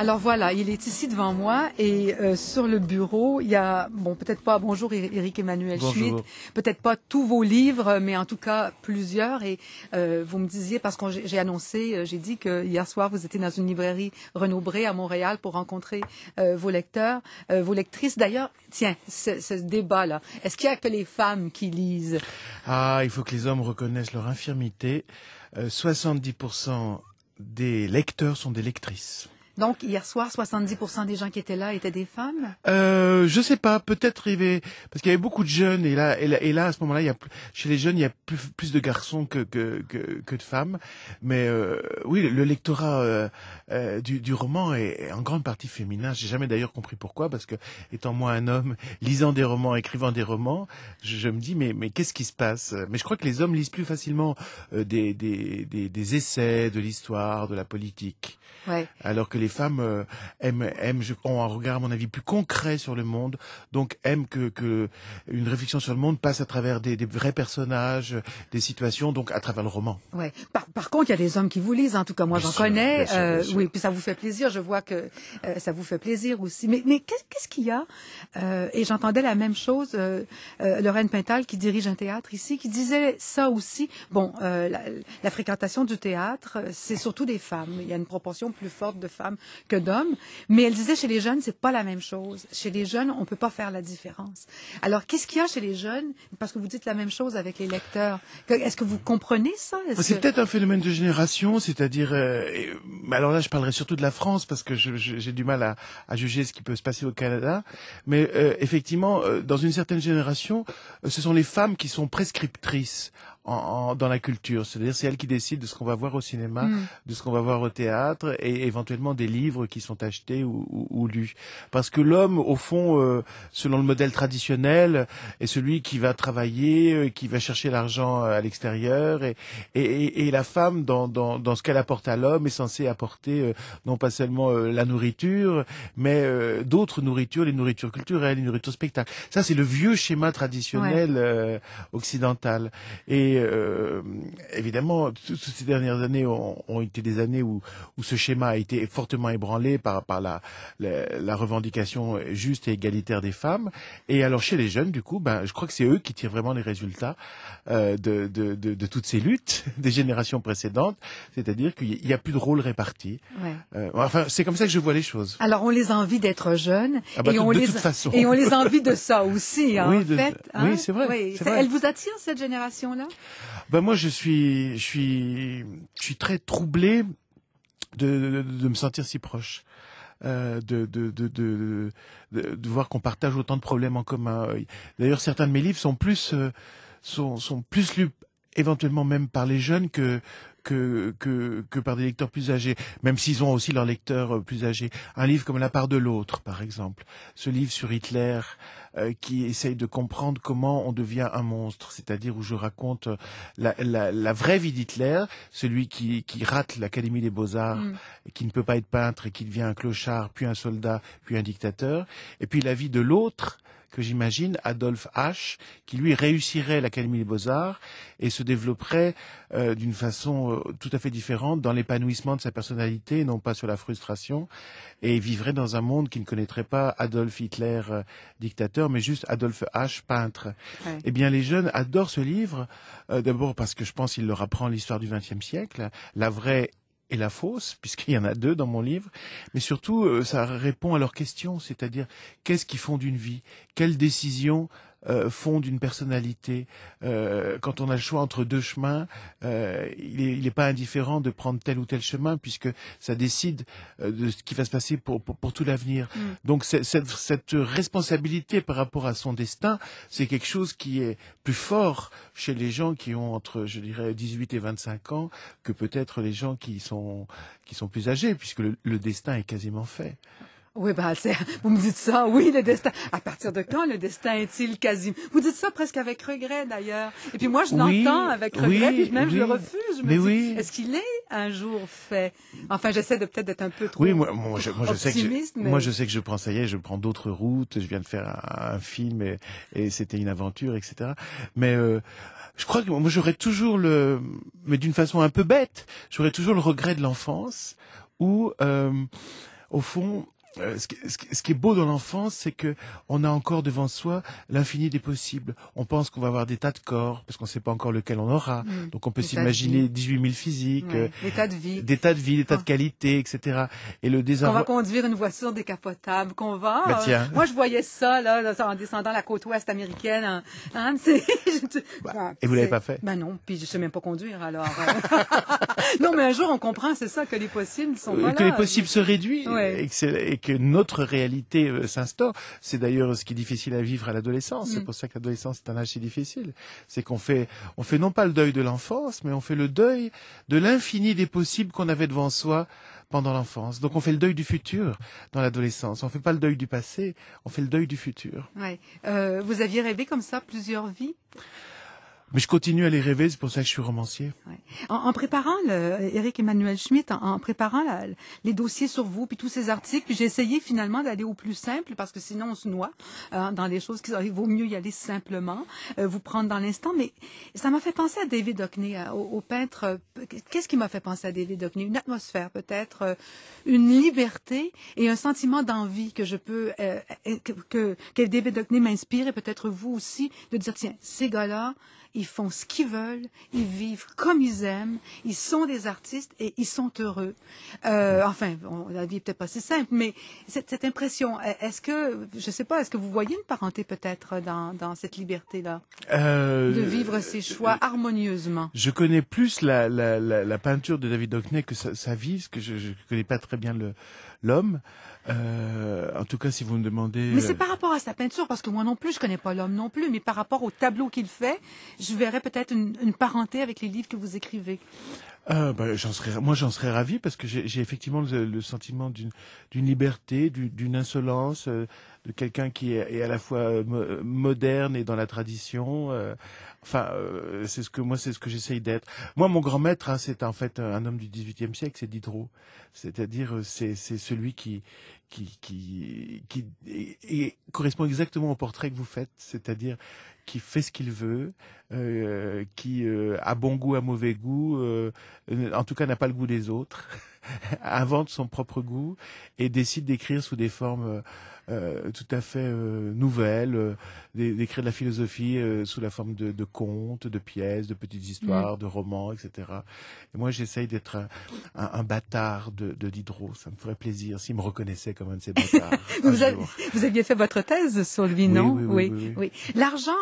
Alors voilà, il est ici devant moi et sur le bureau, il y a, bon, peut-être pas, bonjour Éric Emmanuel Schmitt, peut-être pas tous vos livres, mais en tout cas plusieurs. Et vous me disiez, parce que j'ai annoncé, j'ai dit que hier soir, vous étiez dans une librairie Renaud-Bré à Montréal pour rencontrer vos lecteurs, vos lectrices. D'ailleurs, tiens, ce débat-là, est-ce qu'il y a que les femmes qui lisent? Ah, il faut que les hommes reconnaissent leur infirmité. 70% des lecteurs sont des lectrices. Donc, hier soir, 70% des gens qui étaient là étaient des femmes? Je sais pas, peut-être parce qu'il y avait beaucoup de jeunes et là à ce moment-là, chez les jeunes, il y a plus de garçons que de femmes. Mais oui, le lectorat du roman est en grande partie féminin. J'ai jamais d'ailleurs compris pourquoi, parce que étant moi un homme lisant des romans, écrivant des romans, je me dis mais qu'est-ce qui se passe? Mais je crois que les hommes lisent plus facilement des essais, de l'histoire, de la politique. Ouais. Alors que les femmes ont un regard, à mon avis, plus concret sur le monde, donc aiment que une réflexion sur le monde passe à travers des vrais personnages, des situations, donc à travers le roman. Ouais. Par contre, il y a des hommes qui vous lisent, en tout cas moi j'en connais. Bien sûr. Oui, puis ça vous fait plaisir. Je vois que ça vous fait plaisir aussi. Mais qu'est-ce qu'il y a? Et j'entendais la même chose. Lorraine Pintal, qui dirige un théâtre ici, qui disait ça aussi. Bon, la fréquentation du théâtre, c'est surtout des femmes. Il y a une proportion plus forte de femmes que d'hommes, mais elle disait chez les jeunes, c'est pas la même chose. Chez les jeunes, on peut pas faire la différence. Alors, qu'est-ce qu'il y a chez les jeunes? Parce que vous dites la même chose avec les lecteurs. Est-ce que vous comprenez ça? C'est peut-être un phénomène de génération, c'est-à-dire, alors là, je parlerai surtout de la France parce que j'ai du mal à juger ce qui peut se passer au Canada, mais effectivement, dans une certaine génération, ce sont les femmes qui sont prescriptrices dans la culture, c'est-à-dire c'est elles qui décident de ce qu'on va voir au cinéma, de ce qu'on va voir au théâtre et éventuellement des livres qui sont achetés ou lus. Parce que l'homme, au fond, selon le modèle traditionnel, est celui qui va travailler, qui va chercher l'argent à l'extérieur et la femme, dans ce qu'elle apporte à l'homme, est censée apporter non pas seulement la nourriture, mais d'autres nourritures, les nourritures culturelles, les nourritures spectacles. Ça, c'est le vieux schéma traditionnel occidental. Et évidemment, toutes ces dernières années ont été des années où ce schéma a été fortement ébranlé par la revendication juste et égalitaire des femmes. Et alors chez les jeunes, du coup, je crois que c'est eux qui tirent vraiment les résultats de toutes ces luttes des générations précédentes. C'est-à-dire qu'il y a plus de rôles répartis. Ouais. Enfin, c'est comme ça que je vois les choses. Alors on les a envie d'être jeunes et on les a envie de ça aussi, hein, oui, en fait. Hein? Oui, c'est vrai. Oui. C'est vrai. Elle vous attire cette génération-là? Moi, je suis très troublé de me sentir si proche, de voir qu'on partage autant de problèmes en commun. D'ailleurs, certains de mes livres sont plus lus éventuellement même par les jeunes que par des lecteurs plus âgés, même s'ils ont aussi leurs lecteurs plus âgés. Un livre comme La part de l'autre, par exemple. Ce livre sur Hitler, qui essaye de comprendre comment on devient un monstre, c'est-à-dire où je raconte la vraie vie d'Hitler, celui qui rate l'Académie des Beaux-Arts, et qui ne peut pas être peintre et qui devient un clochard, puis un soldat, puis un dictateur, et puis la vie de l'autre, que j'imagine, Adolphe H., qui lui réussirait l'Académie des Beaux-Arts et se développerait d'une façon tout à fait différente dans l'épanouissement de sa personnalité, non pas sur la frustration, et vivrait dans un monde qui ne connaîtrait pas Adolf Hitler, dictateur, mais juste Adolphe H., peintre. Ouais. Eh bien, les jeunes adorent ce livre, d'abord parce que je pense qu'il leur apprend l'histoire du XXe siècle, la vraie et la fausse, puisqu'il y en a deux dans mon livre, mais surtout, ça répond à leurs questions, c'est-à-dire, qu'est-ce qui fonde une vie? Quelles décisions fonde une personnalité? Quand on a le choix entre deux chemins, il est pas indifférent de prendre tel ou tel chemin, puisque ça décide de ce qui va se passer pour tout l'avenir. Donc cette responsabilité par rapport à son destin, c'est quelque chose qui est plus fort chez les gens qui ont entre, je dirais, 18 et 25 ans, que peut-être les gens qui sont plus âgés, puisque le destin est quasiment fait. Oui, vous me dites ça, oui, le destin. À partir de quand le destin est-il quasi... Vous dites ça presque avec regret, d'ailleurs. Et puis moi, je l'entends avec regret, puis même je le refuse. Je me dis, est-ce qu'il est un jour fait? Enfin, j'essaie peut-être d'être un peu trop optimiste. Moi, je sais que je prends, ça y est, je prends d'autres routes. Je viens de faire un film et c'était une aventure, etc. Mais je crois que moi, j'aurais toujours mais d'une façon un peu bête, j'aurais toujours le regret de l'enfance où au fond, ce qui est beau dans l'enfance, c'est que on a encore devant soi l'infini des possibles. On pense qu'on va avoir des tas de corps, parce qu'on ne sait pas encore lequel on aura. Donc on peut s'imaginer 18 000 physiques, des tas de vie, des tas de qualités, etc. Et le qu'on va conduire une voiture décapotable, qu'on va... Bah, tiens. Moi, je voyais ça là, en descendant la côte ouest américaine. Et vous l'avez pas fait? Ben non, puis je sais même pas conduire, alors... Non, mais un jour, on comprend, c'est ça, que les possibles sont pas là. Que les possibles se réduisent, et que notre réalité s'instaure. C'est d'ailleurs ce qui est difficile à vivre à l'adolescence. C'est pour ça que l'adolescence est un âge si difficile. C'est on fait non pas le deuil de l'enfance, mais on fait le deuil de l'infini des possibles qu'on avait devant soi pendant l'enfance. Donc on fait le deuil du futur dans l'adolescence. On fait pas le deuil du passé, on fait le deuil du futur. Ouais. Vous aviez rêvé comme ça plusieurs vies? Mais je continue à les rêver, c'est pour ça que je suis romancier. Ouais. En préparant Éric Emmanuel Schmitt, en préparant les dossiers sur vous, puis tous ces articles, puis j'ai essayé finalement d'aller au plus simple, parce que sinon on se noie dans les choses qui il vaut mieux y aller simplement, vous prendre dans l'instant. Mais ça m'a fait penser à David Hockney, au peintre. Qu'est-ce qui m'a fait penser à David Hockney? Une atmosphère peut-être, une liberté et un sentiment d'envie que je peux que David Hockney m'inspire, et peut-être vous aussi, de dire tiens, ces gars-là, ils font ce qu'ils veulent, ils vivent comme ils aiment, ils sont des artistes et ils sont heureux. Enfin, la vie est peut-être pas si simple, mais cette impression, est-ce que, je sais pas, est-ce que vous voyez une parenté peut-être dans cette liberté-là, de vivre ses choix harmonieusement? Je connais plus la peinture de David Hockney que sa vie, parce que je connais pas très bien l'homme. En tout cas, si vous me demandez... Mais c'est par rapport à sa peinture, parce que moi non plus, je connais pas l'homme non plus, mais par rapport au tableau qu'il fait, je verrais peut-être une parenté avec les livres que vous écrivez. J'en serais ravi, parce que j'ai effectivement le sentiment d'une liberté, d'une insolence, de quelqu'un qui est à la fois moderne et dans la tradition. C'est ce que j'essaye d'être. Moi, mon grand maître, c'est en fait un homme du XVIIIe siècle, c'est Diderot. C'est-à-dire, c'est celui qui correspond exactement au portrait que vous faites, c'est-à-dire qui fait ce qu'il veut, qui a bon goût, a mauvais goût, en tout cas n'a pas le goût des autres, invente son propre goût et décide d'écrire sous des formes tout à fait nouvelles, d'écrire de la philosophie sous la forme de contes, de pièces, de petites histoires, de romans, etc. Et moi, j'essaye d'être un bâtard de Diderot. Ça me ferait plaisir s'il me reconnaissait comme un de ces bâtards. Vous aviez fait votre thèse sur lui, non? Oui. L'argent,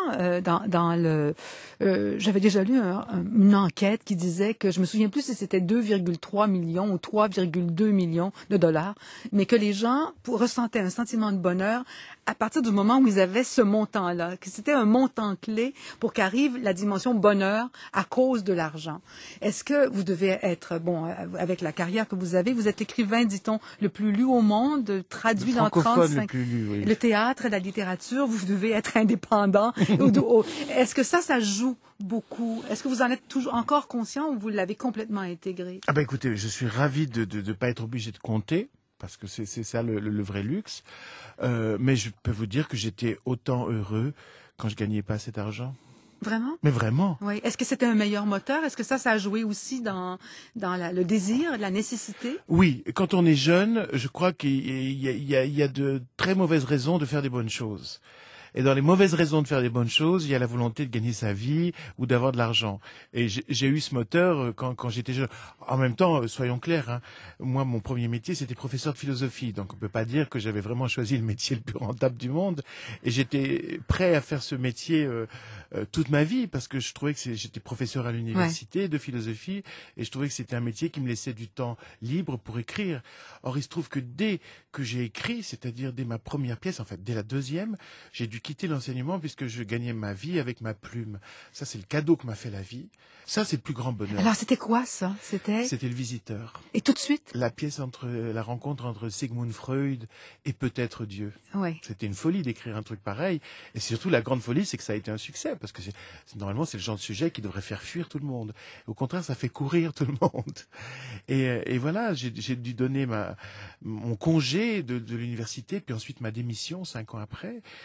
j'avais déjà lu une enquête qui disait que, je me souviens plus si c'était 2,3 millions ou 3,2 millions de dollars, mais que les gens ressentaient un sentiment de bonheur à partir du moment où ils avaient ce montant-là, que c'était un montant clé pour qu'arrive la dimension bonheur à cause de l'argent. Est-ce que vous devez être, avec la carrière que vous avez, vous êtes l'écrivain, dit-on, le plus lu au monde, traduit dans 35... le plus lu, oui. Le théâtre, la littérature, vous devez être indépendant. Est-ce que ça joue beaucoup? Est-ce que vous en êtes toujours encore conscient ou vous l'avez complètement intégré? Ah ben écoutez, je suis ravi de pas être obligé de compter, parce que c'est ça le vrai luxe. Mais je peux vous dire que j'étais autant heureux quand je gagnais pas cet argent. Vraiment? Mais vraiment. Oui. Est-ce que c'était un meilleur moteur? Est-ce que ça a joué aussi dans le désir, la nécessité? Oui. Quand on est jeune, je crois qu'il y a de très mauvaises raisons de faire des bonnes choses. Et dans les mauvaises raisons de faire des bonnes choses, il y a la volonté de gagner sa vie ou d'avoir de l'argent. Et j'ai eu ce moteur quand j'étais jeune. En même temps, soyons clairs, hein, moi, mon premier métier, c'était professeur de philosophie. Donc, on peut pas dire que j'avais vraiment choisi le métier le plus rentable du monde. Et j'étais prêt à faire ce métier toute ma vie, parce que je trouvais que j'étais professeur à l'université de philosophie, et je trouvais que c'était un métier qui me laissait du temps libre pour écrire. Or, il se trouve que dès que j'ai écrit, c'est-à-dire dès ma première pièce, en fait, dès la deuxième, j'ai dû quitter l'enseignement puisque je gagnais ma vie avec ma plume. Ça, c'est le cadeau que m'a fait la vie. Ça, c'est le plus grand bonheur. Alors, c'était quoi, ça? C'était Le Visiteur. Et tout de suite? La rencontre entre Sigmund Freud et peut-être Dieu. Oui. C'était une folie d'écrire un truc pareil. Et surtout, la grande folie, c'est que ça a été un succès, parce que normalement, c'est le genre de sujet qui devrait faire fuir tout le monde. Au contraire, ça fait courir tout le monde. Et voilà, j'ai dû donner mon congé de l'université, puis ensuite ma démission 5 ans après. Et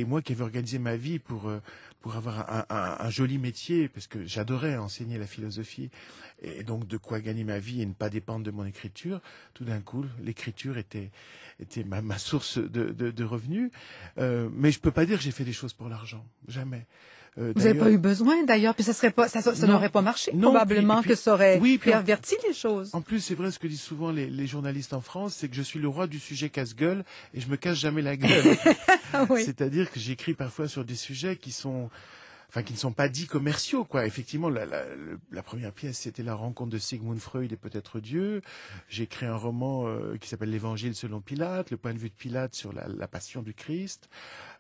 moi qui avais organisé ma vie pour avoir un joli métier, parce que j'adorais enseigner la philosophie, et donc de quoi gagner ma vie et ne pas dépendre de mon écriture. Tout d'un coup, l'écriture était ma source de revenus. Mais je peux pas dire que j'ai fait des choses pour l'argent. Jamais. Vous n'avez pas eu besoin d'ailleurs, puis ça n'aurait pas marché. Non, probablement puis, que ça aurait oui, perverti les choses. En plus, c'est vrai ce que disent souvent les journalistes en France, c'est que je suis le roi du sujet casse-gueule et je me casse jamais la gueule. Oui. C'est-à-dire que j'écris parfois sur des sujets qui ne sont pas dits commerciaux, quoi. Effectivement, la première pièce, c'était la rencontre de Sigmund Freud et peut-être Dieu. J'ai écrit un roman qui s'appelle L'Évangile selon Pilate, le point de vue de Pilate sur la passion du Christ,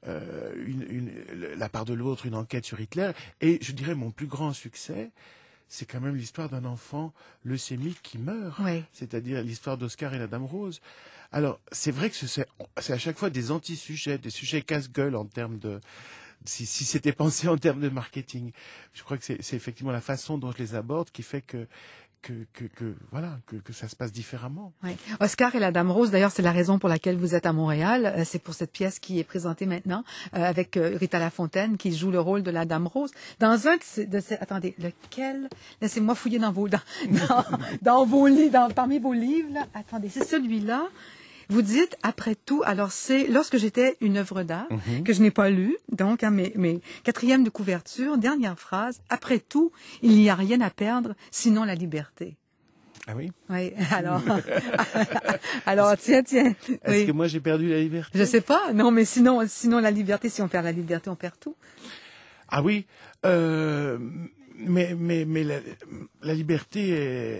la part de l'autre, une enquête sur Hitler. Et je dirais mon plus grand succès, c'est quand même l'histoire d'un enfant leucémique qui meurt. Oui. C'est-à-dire l'histoire d'Oscar et la Dame Rose. Alors, c'est vrai que c'est à chaque fois des anti-sujets, des sujets casse-gueule en termes de... Si c'était pensé en termes de marketing. Je crois que c'est effectivement la façon dont je les aborde qui fait que ça se passe différemment. Oui. Oscar et la Dame Rose, d'ailleurs, c'est la raison pour laquelle vous êtes à Montréal. C'est pour cette pièce qui est présentée maintenant avec Rita Lafontaine qui joue le rôle de la Dame Rose. Dans un de ces, attendez, lequel? Laissez-moi fouiller dans vos livres, parmi vos livres. Là. Attendez, c'est celui-là. Vous dites, après tout, alors c'est lorsque j'étais une œuvre d'art, que je n'ai pas lue, donc mes quatrième de couverture, dernière phrase, après tout, il n'y a rien à perdre, sinon la liberté. Ah oui? Oui, alors tiens. Est-ce que moi j'ai perdu la liberté? Je sais pas, non, mais sinon la liberté, si on perd la liberté, on perd tout. Ah oui, mais la liberté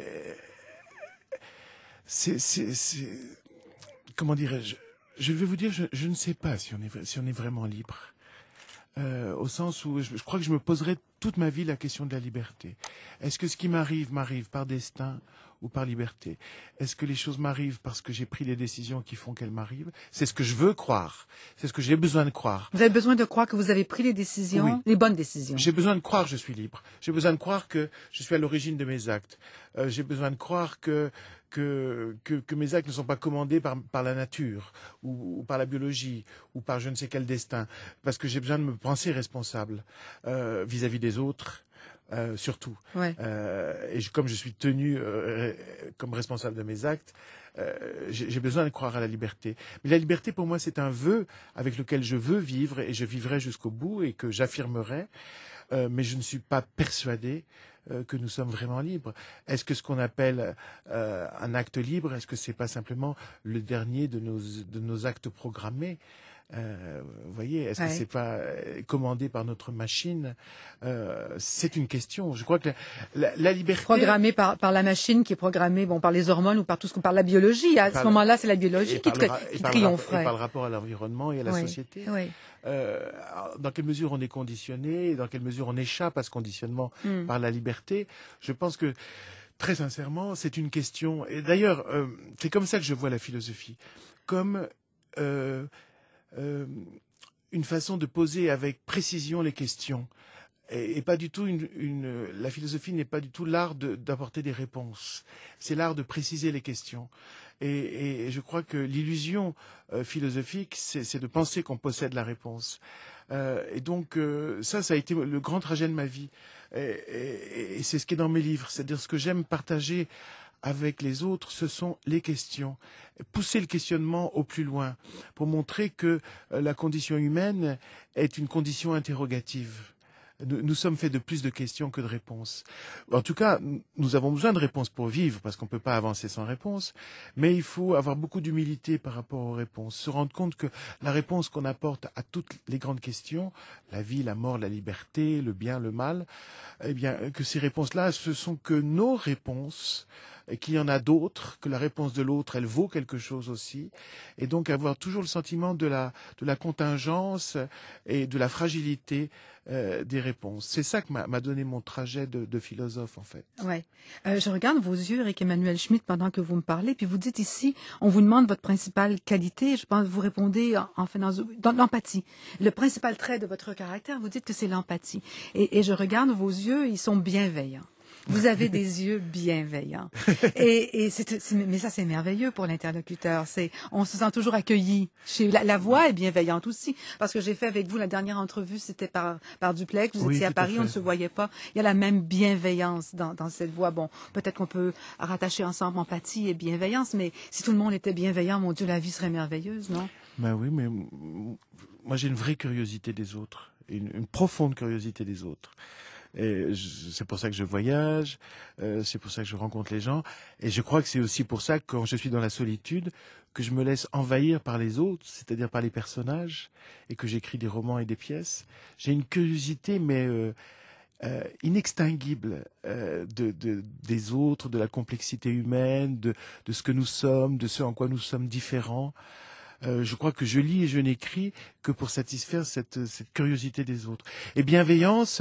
c'est comment dirais-je? Je vais vous dire, je ne sais pas si on est vraiment libre. Au sens où je crois que je me poserai toute ma vie la question de la liberté. Est-ce que ce qui m'arrive par destin ou par liberté? Est-ce que les choses m'arrivent parce que j'ai pris les décisions qui font qu'elles m'arrivent? C'est ce que je veux croire. C'est ce que j'ai besoin de croire. Vous avez besoin de croire que vous avez pris les décisions, oui. Les bonnes décisions. J'ai besoin de croire que je suis libre. J'ai besoin de croire que je suis à l'origine de mes actes. J'ai besoin de croire que mes actes ne sont pas commandés par la nature ou par la biologie ou par je ne sais quel destin, parce que j'ai besoin de me penser responsable vis-à-vis des autres. Surtout. Ouais. Et comme je suis tenu comme responsable de mes actes, j'ai besoin de croire à la liberté. Mais la liberté, pour moi, c'est un vœu avec lequel je veux vivre et je vivrai jusqu'au bout et que j'affirmerai. Mais je ne suis pas persuadé que nous sommes vraiment libres. Est-ce que ce qu'on appelle un acte libre, est-ce que c'est pas simplement le dernier de nos actes programmés? Vous voyez, est-ce que c'est pas commandé par notre machine? C'est une question. Je crois que la liberté programmée par la machine, qui est programmée par les hormones ou par la biologie. À ce moment-là, c'est la biologie qui triompherait. Et par le rapport à l'environnement et à la société. Oui. Dans quelle mesure on est conditionné, et dans quelle mesure on échappe à ce conditionnement par la liberté? Je pense que très sincèrement, c'est une question. Et d'ailleurs, c'est comme ça que je vois la philosophie, comme une façon de poser avec précision les questions. Et pas du tout la philosophie n'est pas du tout l'art d'apporter des réponses. C'est l'art de préciser les questions. Et je crois que l'illusion philosophique, c'est de penser qu'on possède la réponse. Et donc ça a été le grand trajet de ma vie. Et c'est ce qui est dans mes livres. C'est-à-dire ce que j'aime partager avec les autres, ce sont les questions. Pousser le questionnement au plus loin pour montrer que la condition humaine est une condition interrogative. Nous sommes faits de plus de questions que de réponses. En tout cas, nous avons besoin de réponses pour vivre, parce qu'on ne peut pas avancer sans réponse, mais il faut avoir beaucoup d'humilité par rapport aux réponses, se rendre compte que la réponse qu'on apporte à toutes les grandes questions, la vie, la mort, la liberté, le bien, le mal, eh bien, que ces réponses-là, ce sont que nos réponses, et qu'il y en a d'autres, que la réponse de l'autre, elle vaut quelque chose aussi, et donc avoir toujours le sentiment de la contingence et de la fragilité des réponses. C'est ça que m'a donné mon trajet de philosophe, en fait. Ouais. Je regarde vos yeux, Eric Emmanuel Schmitt, pendant que vous me parlez, puis vous dites ici, on vous demande votre principale qualité, je pense que vous répondez dans l'empathie. Le principal trait de votre caractère, vous dites que c'est l'empathie. Et je regarde vos yeux, ils sont bienveillants. Vous avez des yeux bienveillants. Mais ça, c'est merveilleux pour l'interlocuteur. On se sent toujours accueilli. La voix est bienveillante aussi. Parce que j'ai fait avec vous la dernière entrevue, c'était par duplex. Vous étiez à Paris, on ne se voyait pas. Il y a la même bienveillance dans cette voix. Bon, peut-être qu'on peut rattacher ensemble empathie et bienveillance, mais si tout le monde était bienveillant, mon Dieu, la vie serait merveilleuse, non? Ben oui, mais moi j'ai une vraie curiosité des autres, une profonde curiosité des autres. Et c'est pour ça que je voyage, c'est pour ça que je rencontre les gens, et je crois que c'est aussi pour ça que quand je suis dans la solitude, que je me laisse envahir par les autres, c'est-à-dire par les personnages, et que j'écris des romans et des pièces. J'ai une curiosité, mais inextinguible des autres, de la complexité humaine, de ce que nous sommes, de ce en quoi nous sommes différents. Je crois que je lis et je n'écris que pour satisfaire cette curiosité des autres. Et bienveillance,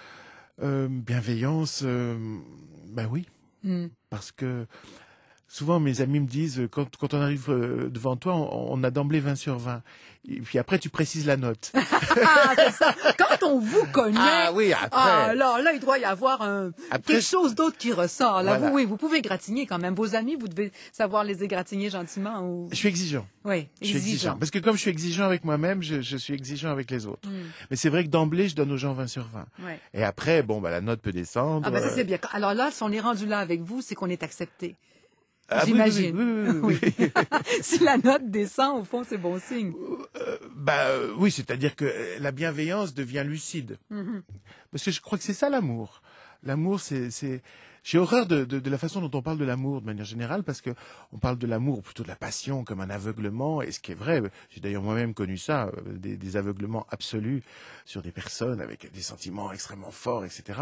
ben oui, parce que souvent mes amis me disent, quand on arrive devant toi, on a d'emblée 20 sur 20. Et puis après, tu précises la note. C'est ça. Quand on vous connaît, ah oui, après. Alors là, il doit y avoir quelque chose d'autre qui ressort. Là, voilà. vous pouvez égratigner quand même. Vos amis, vous devez savoir les égratigner gentiment. Ou... Je suis exigeant. Oui, je suis exigeant. Parce que comme je suis exigeant avec moi-même, je suis exigeant avec les autres. Mais c'est vrai que d'emblée, je donne aux gens 20 sur 20. Ouais. Et après, bon, la note peut descendre. Ah ben ça, c'est bien. Alors là, si on est rendu là avec vous, c'est qu'on est accepté. Ah, j'imagine. Oui. Si la note descend, au fond, c'est bon signe. Oui, c'est-à-dire que la bienveillance devient lucide. Parce que je crois que c'est ça l'amour. L'amour, c'est... J'ai horreur de la façon dont on parle de l'amour de manière générale, parce que on parle de l'amour, ou plutôt de la passion, comme un aveuglement, et ce qui est vrai, j'ai d'ailleurs moi-même connu ça, des aveuglements absolus sur des personnes avec des sentiments extrêmement forts, etc.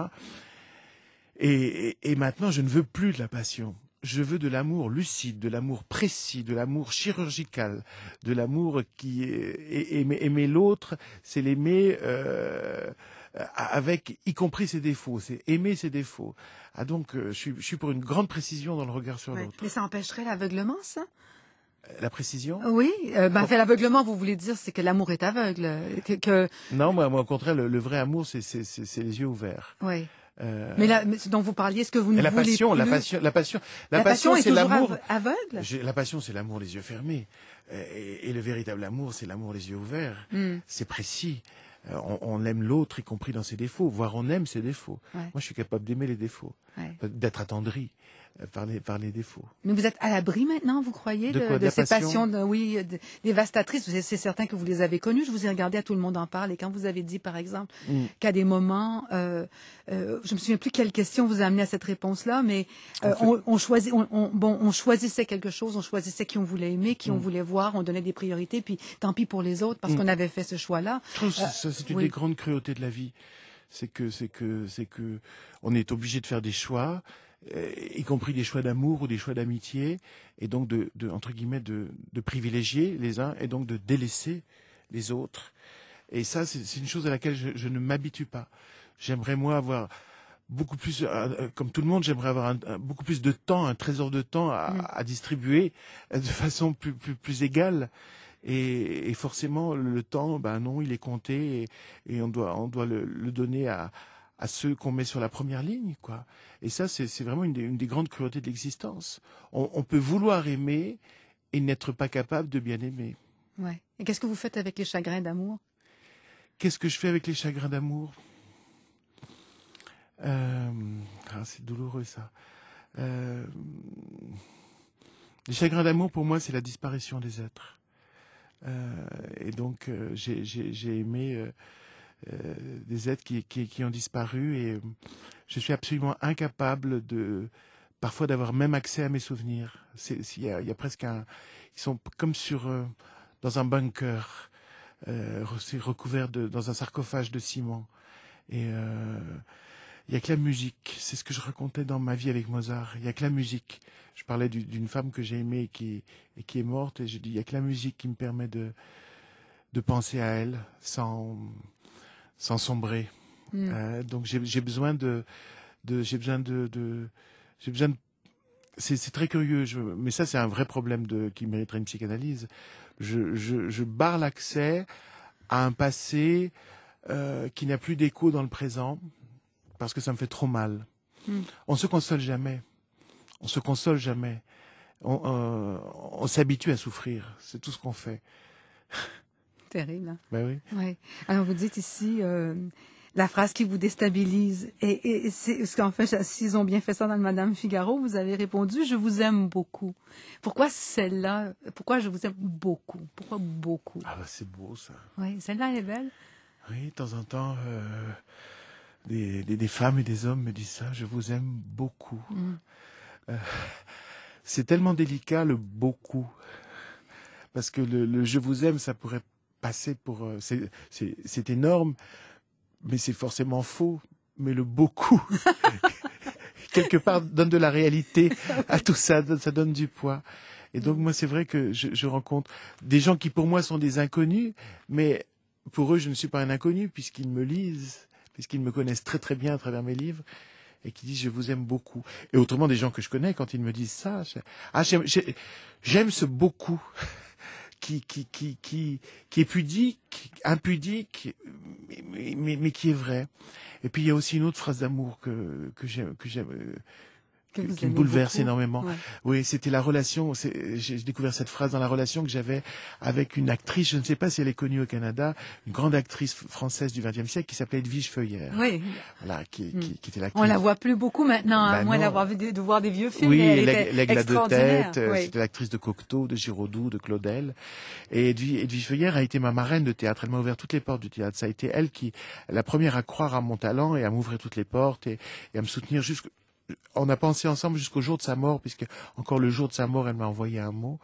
Et maintenant, je ne veux plus de la passion. Je veux de l'amour lucide, de l'amour précis, de l'amour chirurgical, de l'amour qui aimer l'autre, c'est l'aimer avec, y compris ses défauts, c'est aimer ses défauts. Ah donc, je suis pour une grande précision dans le regard sur l'autre. Mais ça empêcherait l'aveuglement, ça? La précision? Oui, fait l'aveuglement, vous voulez dire, c'est que l'amour est aveugle, Non, moi au contraire, le vrai amour, c'est les yeux ouverts. Oui. Mais là, ce dont vous parliez, est-ce que vous ne voulez plus... La passion, c'est l'amour aveugle. La passion, c'est l'amour les yeux fermés, et le véritable amour, c'est l'amour les yeux ouverts. C'est précis. On aime l'autre, y compris dans ses défauts, voire on aime ses défauts. Ouais. Moi, je suis capable d'aimer les défauts, d'être attendri par les défauts. Mais vous êtes à l'abri maintenant, vous croyez, de ces passions, dévastatrices. C'est certain que vous les avez connues. Je vous ai regardé, à Tout le monde en parle. Et quand vous avez dit, par exemple, qu'à des moments, je me souviens plus quelle question vous a amené à cette réponse-là, mais on choisissait quelque chose, on choisissait qui on voulait aimer, qui on voulait voir, on donnait des priorités, puis tant pis pour les autres, parce qu'on avait fait ce choix-là. Je trouve que c'est une des grandes cruautés de la vie. C'est que on est obligé de faire des choix, y compris des choix d'amour ou des choix d'amitié, et donc entre guillemets de privilégier les uns et donc de délaisser les autres. Et ça, c'est une chose à laquelle je ne m'habitue pas. J'aimerais moi avoir beaucoup plus, comme tout le monde, j'aimerais avoir beaucoup plus de temps, un trésor de temps à distribuer de façon plus égale. Et forcément, le temps, non, il est compté, et on doit le donner à ceux qu'on met sur la première ligne, quoi. Et ça, c'est vraiment une des grandes cruautés de l'existence. On peut vouloir aimer et n'être pas capable de bien aimer. Ouais. Et qu'est-ce que vous faites avec les chagrins d'amour? Qu'est-ce que je fais avec les chagrins d'amour? C'est douloureux, ça. Les chagrins d'amour, pour moi, c'est la disparition des êtres. Et donc, j'ai aimé des êtres qui ont disparu, et je suis absolument incapable parfois d'avoir même accès à mes souvenirs. Il y a presque ils sont comme dans un bunker, recouvert dans un sarcophage de ciment. Et il y a que la musique. C'est ce que je racontais dans Ma vie avec Mozart. Il y a que la musique. Je parlais d'une femme que j'ai aimée et qui est morte, et je dis il y a que la musique qui me permet de penser à elle sans sombrer. Donc j'ai besoin c'est très curieux, mais ça c'est un vrai problème qui mériterait une psychanalyse. Je barre l'accès à un passé qui n'a plus d'écho dans le présent, parce que ça me fait trop mal. On se console jamais. On se console jamais. On s'habitue à souffrir. C'est tout ce qu'on fait. Terrible. Hein? Ben oui. Oui. Alors, vous dites ici, la phrase qui vous déstabilise. Et c'est ce qu'en fait, s'ils ont bien fait ça dans le Madame Figaro, vous avez répondu, je vous aime beaucoup. Pourquoi celle-là? Pourquoi je vous aime beaucoup? Pourquoi beaucoup? Ah ben c'est beau ça. Oui, celle-là, elle est belle. Oui, de temps en temps, des femmes et des hommes me disent ça, je vous aime beaucoup. C'est tellement délicat le beaucoup. Parce que le je vous aime, ça pourrait passer pour... c'est énorme, mais c'est forcément faux. Mais le beaucoup, quelque part, donne de la réalité à tout ça, ça donne du poids. Et donc moi, c'est vrai que je rencontre des gens qui pour moi sont des inconnus, mais pour eux, je ne suis pas un inconnu puisqu'ils me lisent, puisqu'ils me connaissent très très bien à travers mes livres et qui disent je vous aime beaucoup. Et autrement, des gens que je connais, quand ils me disent ça, j'aime ce beaucoup. Qui est pudique, impudique, mais qui est vrai. Et puis il y a aussi une autre phrase d'amour que j'aime, qui me bouleverse énormément. Ouais. Oui, c'était la relation. J'ai découvert cette phrase dans la relation que j'avais avec une actrice. Je ne sais pas si elle est connue au Canada, une grande actrice française du XXe siècle qui s'appelait Edwige Feuillère. Oui. Voilà, qui était l'actrice. On la voit plus beaucoup maintenant. Hein, moi, d'avoir vu de voir des vieux films. Oui, elle l'aigle à deux têtes. Oui. C'était l'actrice de Cocteau, de Giraudoux, de Claudel. Et Edwige Feuillère a été ma marraine de théâtre. Elle m'a ouvert toutes les portes du théâtre. Ça a été elle la première à croire à mon talent et à m'ouvrir toutes les portes et à me soutenir on a pensé ensemble jusqu'au jour de sa mort, puisque encore le jour de sa mort, elle m'a envoyé un mot.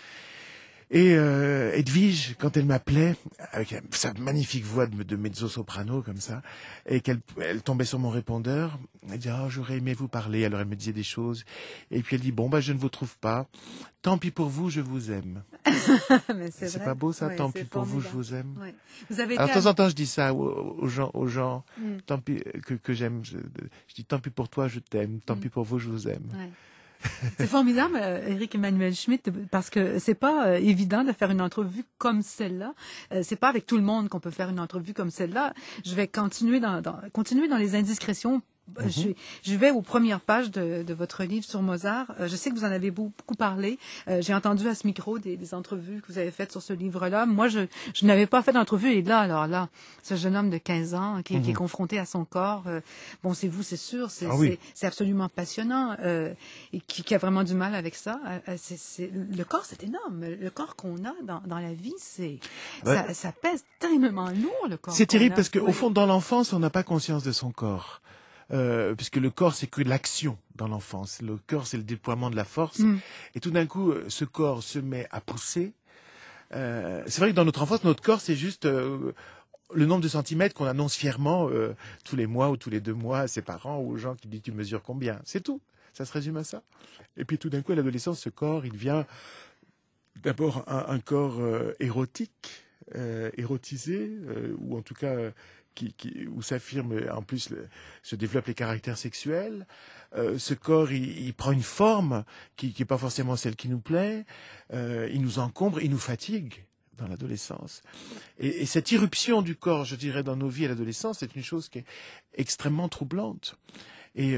Et Edwige, quand elle m'appelait, avec sa magnifique voix de mezzo-soprano comme ça, et elle tombait sur mon répondeur, elle dit « Oh, j'aurais aimé vous parler », alors elle me disait des choses, et puis elle dit « Bon, je ne vous trouve pas, tant pis pour vous, je vous aime ». C'est pas beau ça, tant pis pour vous, je vous aime. Ouais. Vous avez alors de temps en temps, je dis ça aux gens tant pis que j'aime, je dis « Tant pis pour toi, je t'aime, tant pis pour vous, je vous aime ». Ouais. C'est formidable, Éric Emmanuel Schmitt, parce que c'est pas évident de faire une entrevue comme celle-là. C'est pas avec tout le monde qu'on peut faire une entrevue comme celle-là. Je vais continuer dans les indiscrétions. Je vais aux premières pages de votre livre sur Mozart. Je sais que vous en avez beaucoup parlé. J'ai entendu à ce micro des entrevues que vous avez faites sur ce livre-là. Moi, je n'avais pas fait d'entrevue. Et là, alors là, ce jeune homme de 15 ans qui est confronté à son corps, bon, c'est vous, c'est sûr, c'est absolument passionnant et qui a vraiment du mal avec ça. Le corps, c'est énorme. Le corps qu'on a dans la vie, ça pèse terriblement lourd, le corps. C'est terrible parce qu'au fond, dans l'enfance, on n'a pas conscience de son corps. Puisque le corps, c'est que l'action dans l'enfance. Le corps, c'est le déploiement de la force. Et tout d'un coup, ce corps se met à pousser. C'est vrai que dans notre enfance, notre corps, c'est juste le nombre de centimètres qu'on annonce fièrement tous les mois ou tous les 2 mois à ses parents ou aux gens qui disent « Tu mesures combien ?» C'est tout. Ça se résume à ça. Et puis tout d'un coup, à l'adolescence, ce corps, il devient d'abord un corps érotique, érotisé, ou en tout cas... où s'affirme en plus se développent les caractères sexuels. Ce corps, il prend une forme qui est pas forcément celle qui nous plaît. Il nous encombre, il nous fatigue dans l'adolescence. Et cette irruption du corps, je dirais, dans nos vies à l'adolescence, c'est une chose qui est extrêmement troublante et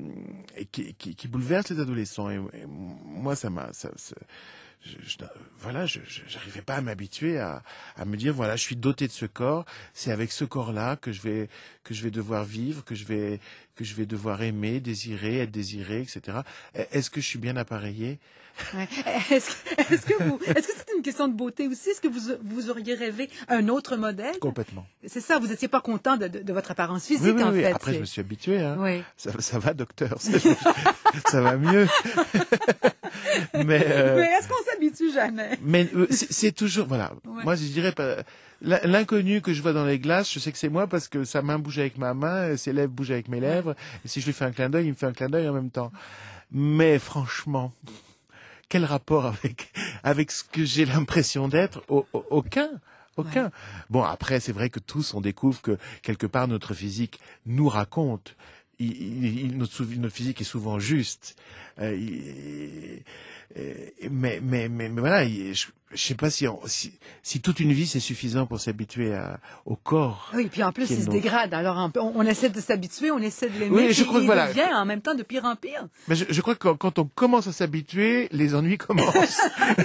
qui bouleverse les adolescents. Et moi, j'arrivais pas à m'habituer à me dire voilà, je suis doté de ce corps, c'est avec ce corps-là que je vais devoir vivre, que je vais devoir aimer, désirer, être désiré, etc. Est-ce que je suis bien appareillé? Ouais. Est-ce que c'est une question de beauté aussi? Est-ce que vous auriez rêvé un autre modèle? Complètement. C'est ça, vous n'étiez pas content de votre apparence physique, oui, en fait. Après, je me suis habitué. Hein. Oui. Ça va, docteur. Ça va mieux. Mais est-ce qu'on s'habitue jamais? Mais c'est toujours, voilà. Ouais. Moi, je dirais pas, l'inconnu que je vois dans les glaces, je sais que c'est moi parce que sa main bouge avec ma main, ses lèvres bougent avec mes lèvres. Et si je lui fais un clin d'œil, il me fait un clin d'œil en même temps. Mais franchement, quel rapport avec ce que j'ai l'impression d'être? Aucun. Ouais. Bon, après, c'est vrai que tous, on découvre que quelque part notre physique nous raconte. Notre physique est souvent juste. Mais voilà, je sais pas si toute une vie c'est suffisant pour s'habituer au corps. Oui, puis en plus il se dégrade. Alors on essaie de s'habituer, on essaie de l'aimer, oui, je crois il que devient en même temps de pire en pire. Mais je crois que quand on commence à s'habituer, les ennuis commencent.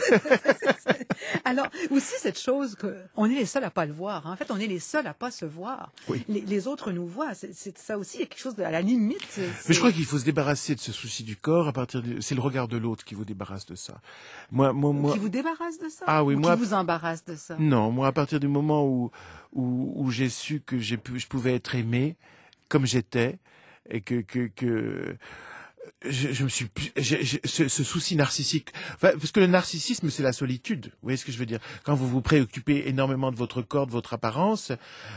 Alors aussi cette chose que on est les seuls à pas le voir. En fait, on est les seuls à pas se voir. Oui. Les autres nous voient. C'est ça aussi, il y a quelque chose à la limite. Mais je crois qu'il faut se débarrasser de ce souci du corps c'est le regard de l'autre qui vous débarrasse de ça. Moi. Qui vous débarrasse de ça? Ah oui, moi. Qui vous embarrasse de ça? Non, moi, à partir du moment où j'ai su que je pouvais être aimé comme j'étais, et que je me suis ce souci narcissique, enfin, parce que le narcissisme c'est la solitude, vous voyez ce que je veux dire, quand vous vous préoccupez énormément de votre corps, de votre apparence,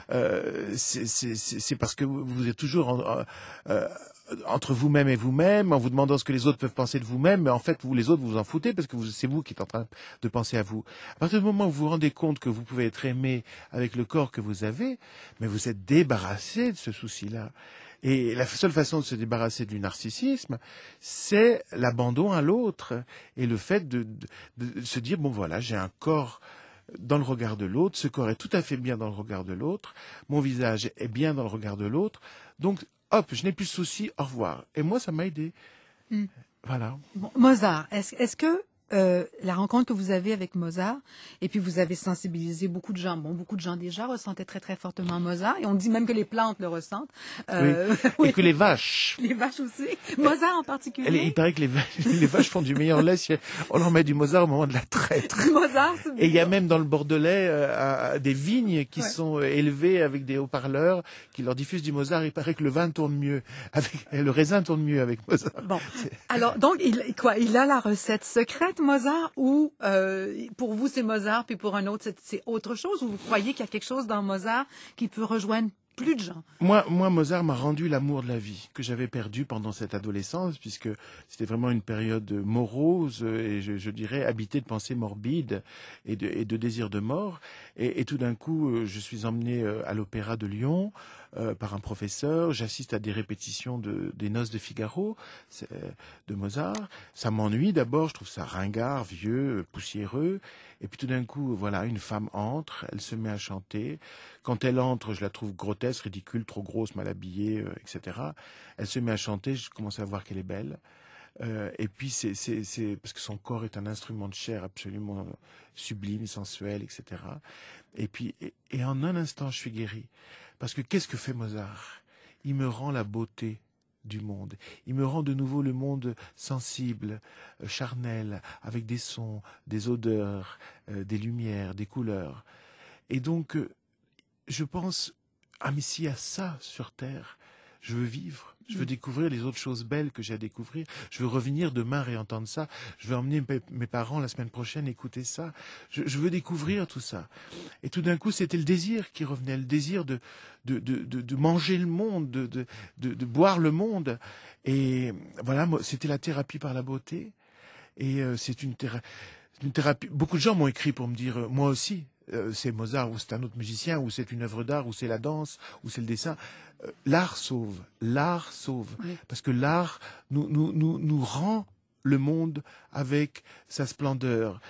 c'est parce que vous êtes toujours entre vous-même et vous-même, en vous demandant ce que les autres peuvent penser de vous-même, mais en fait, vous, les autres, vous vous en foutez parce que c'est vous qui êtes en train de penser à vous. À partir du moment où vous vous rendez compte que vous pouvez être aimé avec le corps que vous avez, mais vous êtes débarrassé de ce souci-là. Et la seule façon de se débarrasser du narcissisme, c'est l'abandon à l'autre et le fait de se dire, bon voilà, j'ai un corps dans le regard de l'autre, ce corps est tout à fait bien dans le regard de l'autre, mon visage est bien dans le regard de l'autre, donc hop, je n'ai plus de soucis, au revoir. Et moi, ça m'a aidé. Voilà. Bon, Mozart, est-ce que la rencontre que vous avez avec Mozart, et puis vous avez sensibilisé beaucoup de gens. Bon, beaucoup de gens déjà ressentaient très très fortement Mozart, et on dit même que les plantes le ressentent. Oui. Et que les vaches. Les vaches aussi. Mozart en particulier. Il paraît que les vaches font du meilleur lait si on leur met du Mozart au moment de la traite. Mozart. Et il y a même dans le Bordelais des vignes qui sont élevées avec des haut-parleurs qui leur diffusent du Mozart. Il paraît que le vin tourne mieux, le raisin tourne mieux avec Mozart. Bon, alors donc il a la recette secrète Mozart, ou pour vous c'est Mozart puis pour un autre c'est autre chose, ou vous croyez qu'il y a quelque chose dans Mozart qui peut rejoindre plus de gens? Moi, Mozart m'a rendu l'amour de la vie que j'avais perdu pendant cette adolescence, puisque c'était vraiment une période morose et je dirais habitée de pensées morbides et de désirs de mort. Et tout d'un coup, je suis emmené à l'Opéra de Lyon par un professeur. J'assiste à des répétitions des Noces de Figaro de Mozart. Ça m'ennuie d'abord, je trouve ça ringard, vieux, poussiéreux. Et puis tout d'un coup, voilà, une femme entre, elle se met à chanter. Quand elle entre, je la trouve grotesque, ridicule, trop grosse, mal habillée, etc. Elle se met à chanter, je commence à voir qu'elle est belle. Et puis c'est parce que son corps est un instrument de chair absolument sublime, sensuel, etc. Et puis et en un instant, je suis guéri. Parce que qu'est-ce que fait Mozart? Il me rend la beauté du monde. Il me rend de nouveau le monde sensible, charnel, avec des sons, des odeurs, des lumières, des couleurs. Et donc, je pense, mais s'il y a ça sur Terre, je veux vivre. Je veux découvrir les autres choses belles que j'ai à découvrir. Je veux revenir demain réentendre ça. Je veux emmener mes parents la semaine prochaine écouter ça. Je veux découvrir tout ça. Et tout d'un coup, c'était le désir qui revenait, le désir de manger le monde, de boire le monde. Et voilà, c'était la thérapie par la beauté. Et c'est une thérapie. Beaucoup de gens m'ont écrit pour me dire, moi aussi, c'est Mozart, ou c'est un autre musicien, ou c'est une œuvre d'art, ou c'est la danse, ou c'est le dessin. L'art sauve. Oui. Parce que l'art nous rend le monde avec sa splendeur,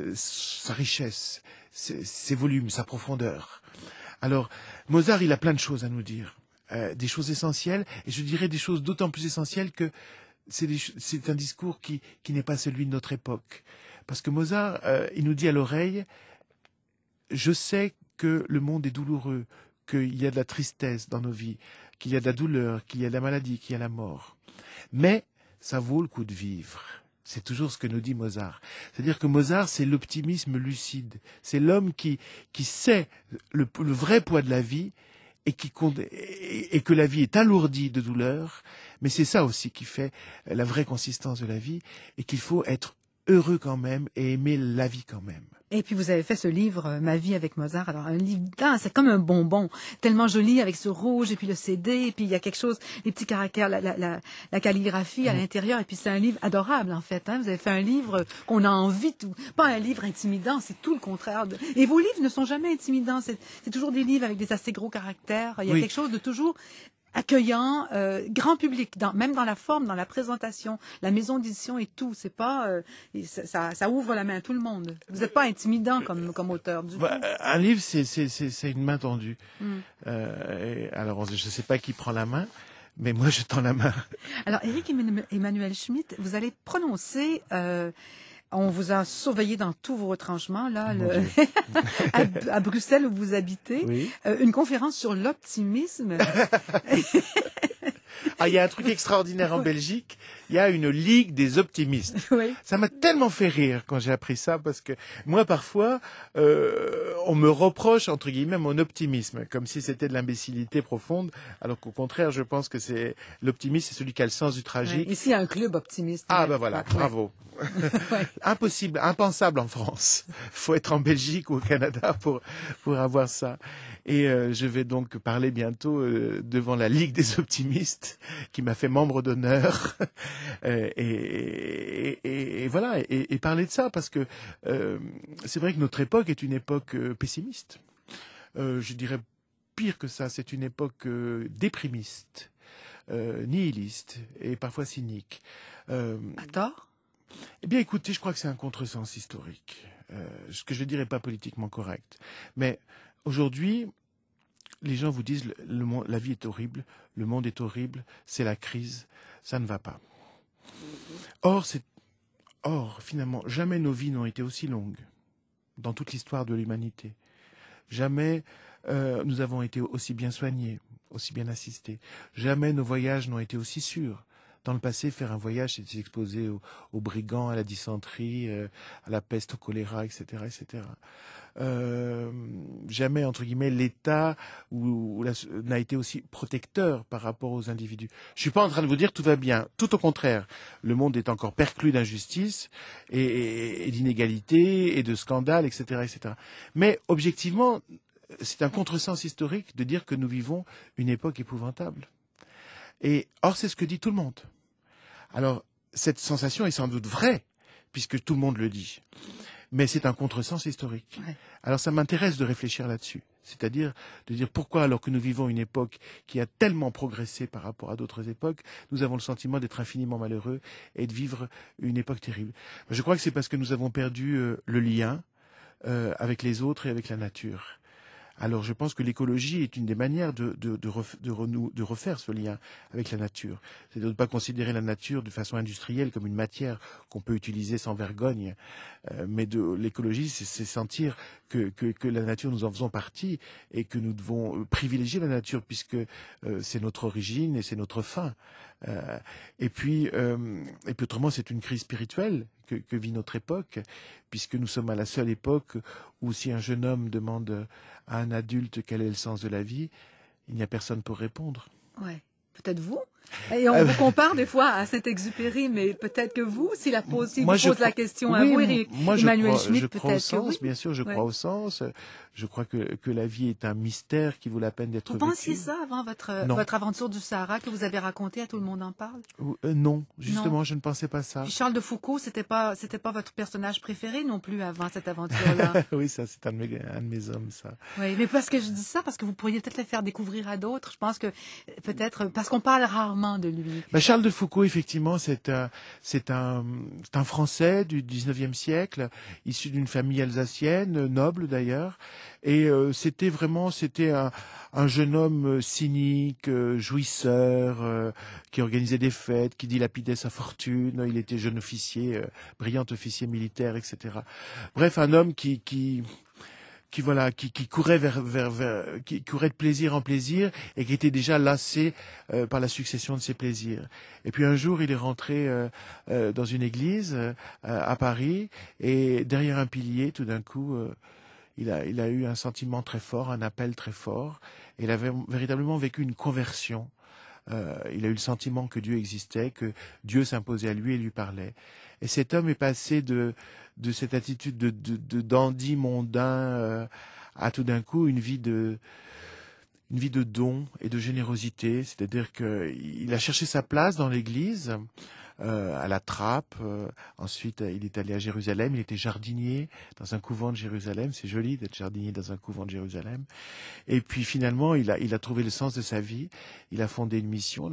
sa richesse, ses volumes, sa profondeur. Alors, Mozart, il a plein de choses à nous dire, des choses essentielles, et je dirais des choses d'autant plus essentielles que c'est un discours qui n'est pas celui de notre époque. Parce que Mozart, il nous dit à l'oreille, je sais que le monde est douloureux, qu'il y a de la tristesse dans nos vies, qu'il y a de la douleur, qu'il y a de la maladie, qu'il y a la mort. Mais ça vaut le coup de vivre. C'est toujours ce que nous dit Mozart. C'est-à-dire que Mozart, c'est l'optimisme lucide. C'est l'homme qui sait le vrai poids de la vie et que la vie est alourdie de douleur. Mais c'est ça aussi qui fait la vraie consistance de la vie, et qu'il faut être heureux quand même et aimer la vie quand même. Et puis vous avez fait ce livre, Ma vie avec Mozart. Alors un livre, c'est comme un bonbon, tellement joli avec ce rouge et puis le CD, et puis il y a quelque chose, les petits caractères, la calligraphie à l'intérieur. Et puis c'est un livre adorable en fait. Vous avez fait un livre qu'on a envie, pas un livre intimidant, c'est tout le contraire. Et vos livres ne sont jamais intimidants. C'est toujours des livres avec des assez gros caractères. Il y a quelque chose de toujours accueillant, grand public, même dans la forme, dans la présentation, la maison d'édition et tout. C'est pas, ça ouvre la main à tout le monde. Vous n'êtes pas intimidant comme auteur du tout. Un livre, c'est une main tendue. Mm. Alors, je ne sais pas qui prend la main, mais moi, je tends la main. Alors, Éric Emmanuel Schmitt, vous allez prononcer. On vous a surveillé dans tous vos retranchements, là, à Bruxelles où vous habitez. Oui. Une conférence sur l'optimisme. Ah, il y a un truc extraordinaire en Belgique. Il y a une ligue des optimistes. Oui. Ça m'a tellement fait rire quand j'ai appris ça parce que moi, parfois, on me reproche, entre guillemets, mon optimisme, comme si c'était de l'imbécilité profonde, alors qu'au contraire, je pense que l'optimisme, c'est celui qui a le sens du tragique. Ouais. Ici, il y a un club optimiste. Ah, ben voilà, ouais. bravo. Ouais. Impossible, impensable en France. Faut être en Belgique ou au Canada pour avoir ça. Et je vais donc parler bientôt devant la Ligue des optimistes, qui m'a fait membre d'honneur. Et voilà, et parler de ça, parce que c'est vrai que notre époque est une époque pessimiste. Je dirais pire que ça, c'est une époque déprimiste, nihiliste et parfois cynique. À tort? Eh bien, écoutez, je crois que c'est un contresens historique. Ce que je dirais pas politiquement correct. Mais aujourd'hui, les gens vous disent la vie est horrible, le monde est horrible, c'est la crise, ça ne va pas. Or, finalement, jamais nos vies n'ont été aussi longues dans toute l'histoire de l'humanité. Jamais nous avons été aussi bien soignés, aussi bien assistés. Jamais nos voyages n'ont été aussi sûrs. Dans le passé, faire un voyage, c'était s'exposer aux brigands, à la dysenterie, à la peste, au choléra, etc., etc. Jamais, entre guillemets, l'État n'a été aussi protecteur par rapport aux individus. Je suis pas en train de vous dire tout va bien. Tout au contraire. Le monde est encore perclus d'injustice et d'inégalités et de scandales, etc., etc. Mais, objectivement, c'est un contresens historique de dire que nous vivons une époque épouvantable. Or, c'est ce que dit tout le monde. Alors, cette sensation est sans doute vraie, puisque tout le monde le dit. Mais c'est un contresens historique. Ouais. Alors, ça m'intéresse de réfléchir là-dessus. C'est-à-dire de dire pourquoi, alors que nous vivons une époque qui a tellement progressé par rapport à d'autres époques, nous avons le sentiment d'être infiniment malheureux et de vivre une époque terrible. Je crois que c'est parce que nous avons perdu le lien avec les autres et avec la nature. Alors je pense que l'écologie est une des manières de refaire ce lien avec la nature. C'est de ne pas considérer la nature de façon industrielle comme une matière qu'on peut utiliser sans vergogne. Mais l'écologie, c'est sentir que la nature, nous en faisons partie et que nous devons privilégier la nature puisque c'est notre origine et c'est notre fin. Et puis autrement, c'est une crise spirituelle que vit notre époque, puisque nous sommes à la seule époque où si un jeune homme demande à un adulte quel est le sens de la vie, il n'y a personne pour répondre. Ouais. Peut-être vous. Et on vous compare des fois à Saint-Exupéry, mais peut-être que vous, si vous pose la question à vous, Emmanuel Schmitt, peut-être que oui. Je crois au sens, bien sûr, je crois au sens. Je crois que la vie est un mystère qui vaut la peine d'être vécu. Vous pensiez ça avant votre aventure du Sahara que vous avez racontée, à Tout le monde en parle? Non, justement, je ne pensais pas ça. Puis Charles de Foucault, c'était pas votre personnage préféré non plus avant cette aventure-là. Oui, ça, c'est un de mes hommes, ça. Oui, mais parce que je dis ça, parce que vous pourriez peut-être le faire découvrir à d'autres. Je pense que peut-être, parce qu'on parle rarement de lui. Charles de Foucault, effectivement, c'est un Français du 19e siècle, issu d'une famille alsacienne, noble d'ailleurs. Et c'était un jeune homme cynique, jouisseur, qui organisait des fêtes, qui dilapidait sa fortune. Il était jeune officier, brillant officier militaire, etc. Bref, un homme qui courait qui courait de plaisir en plaisir et qui était déjà lassé par la succession de ses plaisirs. Et puis un jour, il est rentré dans une église à Paris et derrière un pilier, tout d'un coup, il a eu un sentiment très fort, un appel très fort. Et il avait véritablement vécu une conversion. Il a eu le sentiment que Dieu existait, que Dieu s'imposait à lui et lui parlait. Et cet homme est passé de cette attitude de dandy mondain à tout d'un coup une vie de don et de générosité. C'est-à-dire qu'il a cherché sa place dans l'Église à la trappe. Ensuite, il est allé à Jérusalem. Il était jardinier dans un couvent de Jérusalem. C'est joli d'être jardinier dans un couvent de Jérusalem. Et puis finalement, il a trouvé le sens de sa vie. Il a fondé une mission,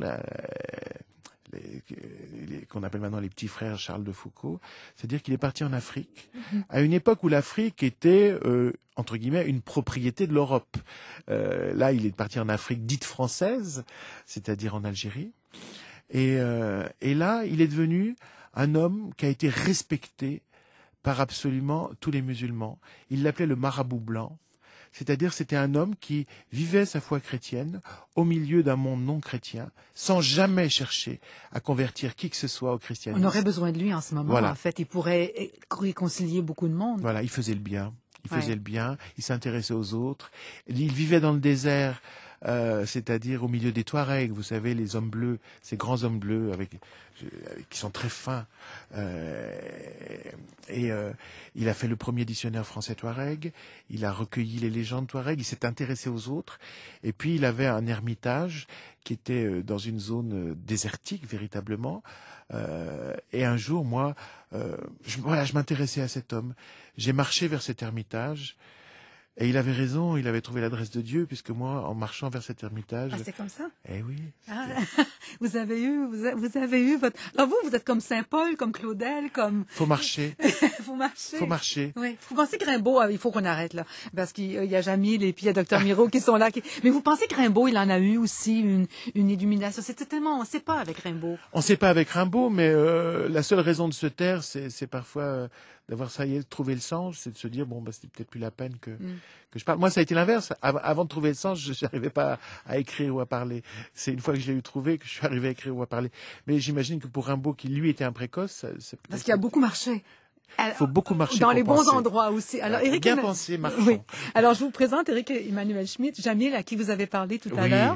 qu'on appelle maintenant les petits frères Charles de Foucault. C'est-à-dire qu'il est parti en Afrique, à une époque où l'Afrique était, entre guillemets, une propriété de l'Europe. Là, il est parti en Afrique dite française, c'est-à-dire en Algérie. Et là, il est devenu un homme qui a été respecté par absolument tous les musulmans. Il l'appelait le marabout blanc. C'est-à-dire, c'était un homme qui vivait sa foi chrétienne au milieu d'un monde non chrétien, sans jamais chercher à convertir qui que ce soit au christianisme. On aurait besoin de lui en ce moment, voilà. En fait. Il pourrait réconcilier beaucoup de monde. Voilà, il faisait le bien. Il s'intéressait aux autres. Il vivait dans le désert, c'est-à-dire au milieu des Touaregs, vous savez, les hommes bleus, ces grands hommes bleus qui sont très fins. Il a fait le premier dictionnaire français Touareg, il a recueilli les légendes Touareg, il s'est intéressé aux autres, et puis il avait un ermitage qui était dans une zone désertique, véritablement. Et un jour, moi, je m'intéressais à cet homme. J'ai marché vers cet ermitage. Et il avait raison, il avait trouvé l'adresse de Dieu, puisque moi, en marchant vers cet ermitage... Ah, c'est comme ça? Eh oui. Ah, vous avez eu votre... Alors vous êtes comme Saint-Paul, comme Claudel, comme... Faut marcher. Faut marcher. Faut marcher. Oui. Vous pensez que Rimbaud, il faut qu'on arrête là, parce qu'il y a Jamil et puis il y a Dr Miro qui sont là. Mais vous pensez que Rimbaud, il en a eu aussi une illumination? C'était tellement... On ne sait pas avec Rimbaud. On ne sait pas avec Rimbaud, mais la seule raison de se taire, c'est parfois... d'avoir ça y est, trouvé le sens, c'est de se dire, bon, bah, c'est peut-être plus la peine que je parle. Moi, ça a été l'inverse. Avant de trouver le sens, je n'arrivais pas à écrire ou à parler. C'est une fois que je l'ai eu trouvé que je suis arrivé à écrire ou à parler. Mais j'imagine que pour Rimbaud, qui lui était un précoce, c'est parce qu'il a beaucoup marché. Il faut beaucoup marcher dans pour les bons penser. endroits aussi. Alors, Bien penser, marchant. Oui. Alors, je vous présente Éric Emmanuel Schmitt, Jamil, à qui vous avez parlé tout à l'heure.